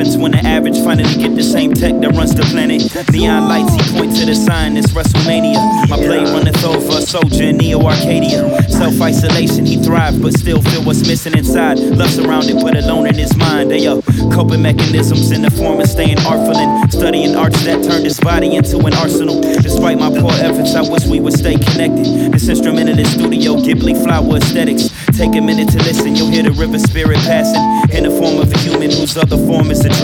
happens when the average finally get the same tech that runs the planet. Neon lights, he point to the sign, it's WrestleMania. My blade runneth over a soldier in Neo-Arcadia. Self-isolation, he thrived, but still feel what's missing inside. Love surrounded, but alone in his mind. They are coping mechanisms in the form of staying artful and studying arts that turned his body into an arsenal. Despite my poor efforts, I wish we would stay connected. This instrument in the studio, Ghibli flower aesthetics. Take a minute to listen, you'll hear the river spirit passing in the form of a human whose other form is a